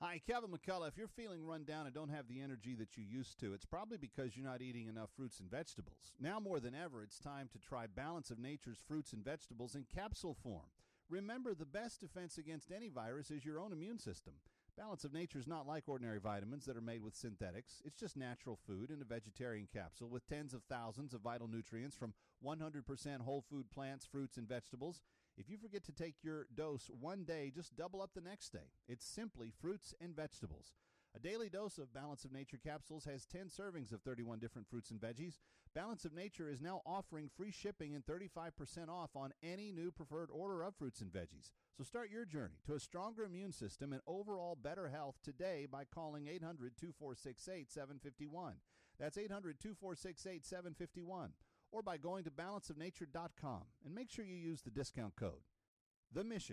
Hi, Kevin McCullough. If you're feeling run down and don't have the energy that you used to, it's probably because you're not eating enough fruits and vegetables. Now more than ever, it's time to try Balance of Nature's fruits and vegetables in capsule form. Remember, the best defense against any virus is your own immune system. Balance of Nature is not like ordinary vitamins that are made with synthetics. It's just natural food in a vegetarian capsule with tens of thousands of vital nutrients from 100% whole food plants, fruits, and vegetables. If you forget to take your dose one day, just double up the next day. It's simply fruits and vegetables. A daily dose of Balance of Nature capsules has 10 servings of 31 different fruits and veggies. Balance of Nature is now offering free shipping and 35% off on any new preferred order of fruits and veggies. So start your journey to a stronger immune system and overall better health today by calling 800-2468-751. That's 800-2468-751. Or by going to balanceofnature.com and make sure you use the discount code. The Mission